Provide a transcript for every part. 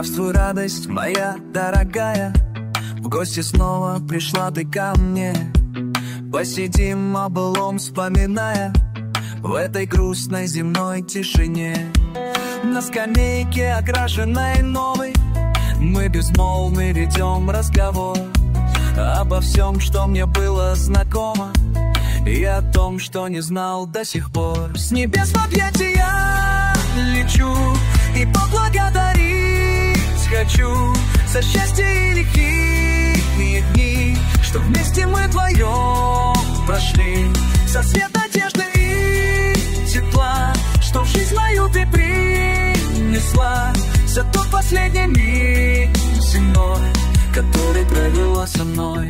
Здравствуй, радость моя дорогая, в гости снова пришла ты ко мне. Посидим о былом, вспоминая в этой грустной земной тишине. На скамейке, окрашенной новой, мы безмолвно ведем разговор обо всем, что мне было знакомо, и о том, что не знал до сих пор. С небес в объятия лечу и поблагодарить хочу за счастье и лихие дни, что вместе мы вдвоем прошли, за свет надежды и тепла, что в жизнь мою ты принесла, за тот последний миг земной, который провела со мной.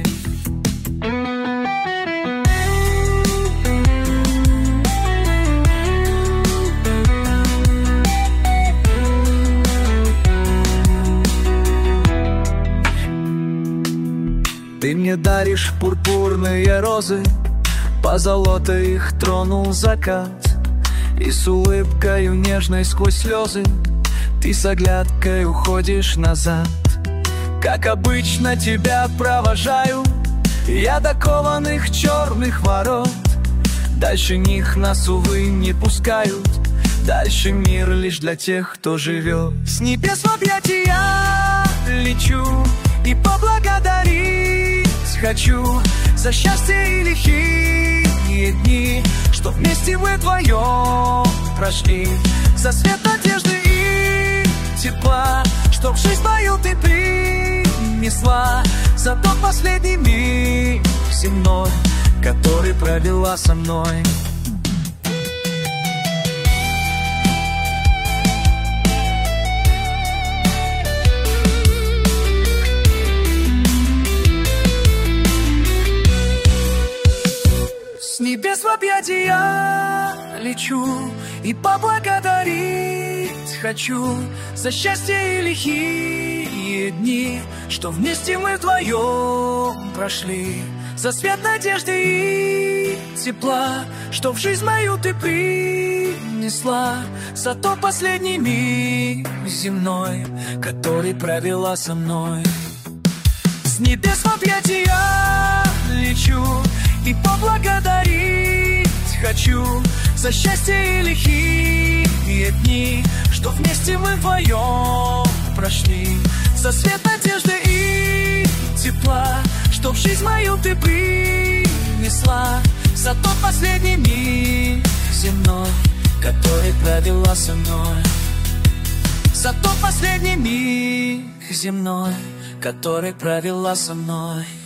Ты мне даришь пурпурные розы, позолотой их тронул закат, и с улыбкою нежной сквозь слезы ты с оглядкой уходишь назад. Как обычно тебя провожаю я до кованых черных ворот, дальше них нас, увы, не пускают, дальше мир лишь для тех, кто живет. С небес в объятия лечу и поблагодарить хочу за счастье и лихие дни, что вместе мы вдвоем прошли, за свет надежды и тепла, что в жизнь мою ты принесла, за тот последний миг земной, который провела со мной. С небес в объятия лечу и поблагодарить хочу за счастье и лихие дни, что вместе мы вдвоем прошли, за свет надежды и тепла, что в жизнь мою ты принесла, за тот последний миг земной, который провела со мной. С небес в объятия лечу и поблагодарить хочу за счастье и лихие дни, что вместе мы вдвоем прошли, за свет надежды и тепла, что в жизнь мою ты принесла, за тот последний миг земной, который провела со мной, за тот последний миг земной, который провела со мной.